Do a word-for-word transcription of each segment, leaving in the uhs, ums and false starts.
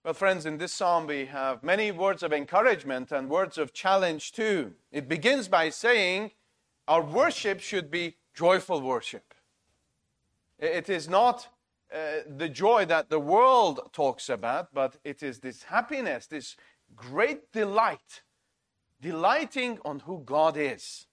Well, friends, in this psalm we have many words of encouragement and words of challenge too. It begins by saying our worship should be joyful worship. It is not uh, the joy that the world talks about, but it is this happiness, this great delight, delighting on who God is.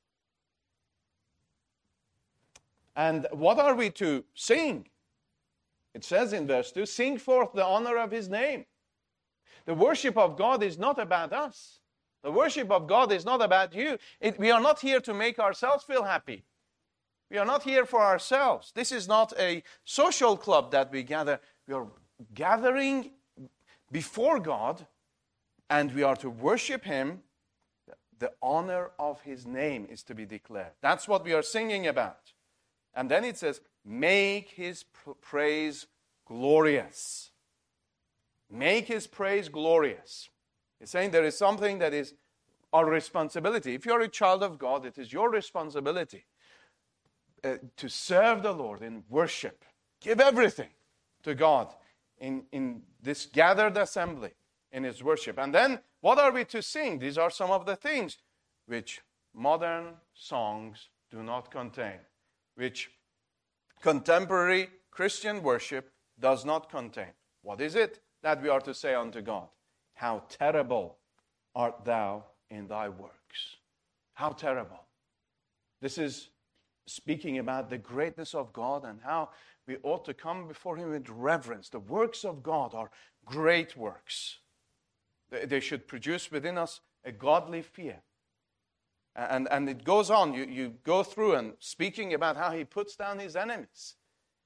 And what are we to sing? It says in verse two, sing forth the honor of His name. The worship of God is not about us. The worship of God is not about you. It, we are not here to make ourselves feel happy. We are not here for ourselves. This is not a social club that we gather. We are gathering before God, and we are to worship Him. The honor of His name is to be declared. That's what we are singing about. And then it says, make His praise glorious. Make His praise glorious. It's saying there is something that is our responsibility. If you're a child of God, it is your responsibility uh, to serve the Lord in worship. Give everything to God in, in this gathered assembly, in His worship. And then, what are we to sing? These are some of the things which modern songs do not contain, which contemporary Christian worship does not contain. What is it that we are to say unto God? How terrible art thou in thy works. How terrible. This is speaking about the greatness of God and how we ought to come before Him with reverence. The works of God are great works. They should produce within us a godly fear. And, and it goes on. You, you go through and speaking about how He puts down His enemies.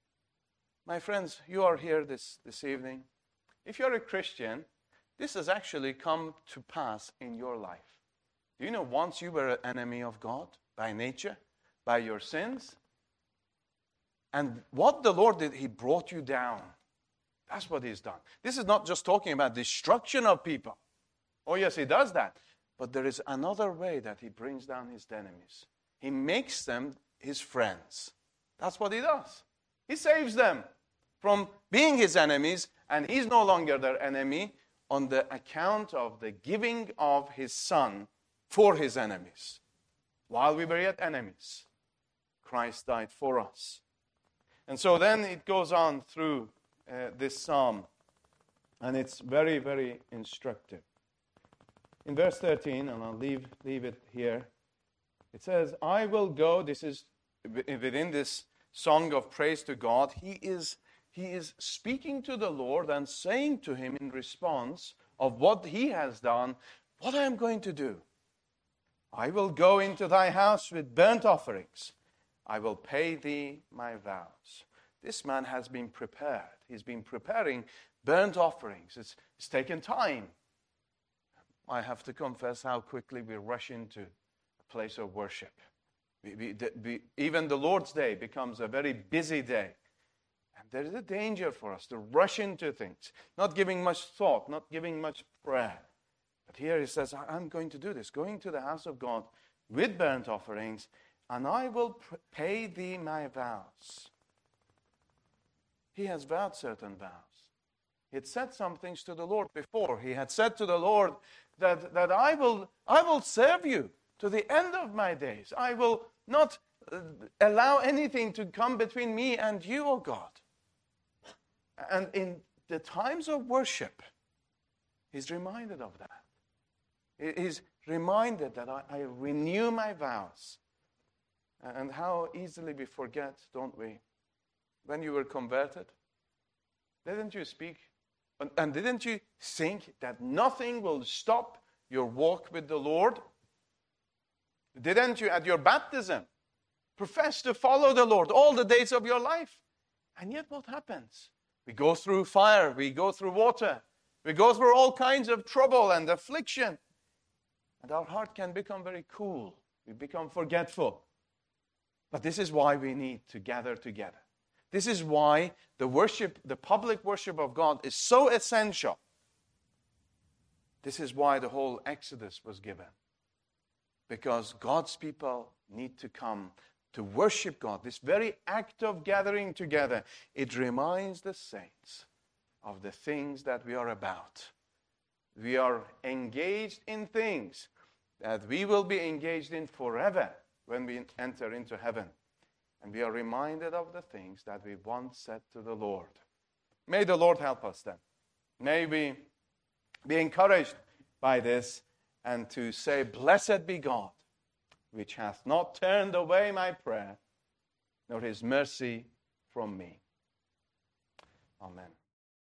My friends, you are here this, this evening. If you're a Christian, this has actually come to pass in your life. Do you know once you were an enemy of God by nature, by your sins? And what the Lord did, He brought you down. That's what He's done. This is not just talking about destruction of people. Oh yes, He does that. But there is another way that He brings down His enemies. He makes them His friends. That's what He does. He saves them from being His enemies, and He's no longer their enemy on the account of the giving of His Son for His enemies. While we were yet enemies, Christ died for us. And so then it goes on through uh, this psalm, and it's very, very instructive. In verse thirteen, and I'll leave, leave it here, it says, I will go, this is within this song of praise to God, he is, he is speaking to the Lord and saying to Him in response of what He has done, what I am going to do. I will go into thy house with burnt offerings. I will pay thee my vows. This man has been prepared. He's been preparing burnt offerings. It's, it's taken time. I have to confess how quickly we rush into a place of worship. We, we, we, even the Lord's Day becomes a very busy day. And there is a danger for us to rush into things, not giving much thought, not giving much prayer. But here He says, I'm going to do this, going to the house of God with burnt offerings, and I will pay thee my vows. He has vowed certain vows. He had said some things to the Lord before. He had said to the Lord that, that I will, I will serve you to the end of my days. I will not uh, allow anything to come between me and you, O God. And in the times of worship, He's reminded of that. He's reminded that I, I renew my vows. And how easily we forget, don't we? When you were converted, didn't you speak? And didn't you think that nothing will stop your walk with the Lord? Didn't you, at your baptism, profess to follow the Lord all the days of your life? And yet what happens? We go through fire, we go through water, we go through all kinds of trouble and affliction. And our heart can become very cool. We become forgetful. But this is why we need to gather together. This is why the worship, the public worship of God is so essential. This is why the whole Exodus was given. Because God's people need to come to worship God. This very act of gathering together, it reminds the saints of the things that we are about. We are engaged in things that we will be engaged in forever when we enter into heaven. And we are reminded of the things that we once said to the Lord. May the Lord help us then. May we be encouraged by this and to say, blessed be God, which hath not turned away my prayer, nor his mercy from me. Amen.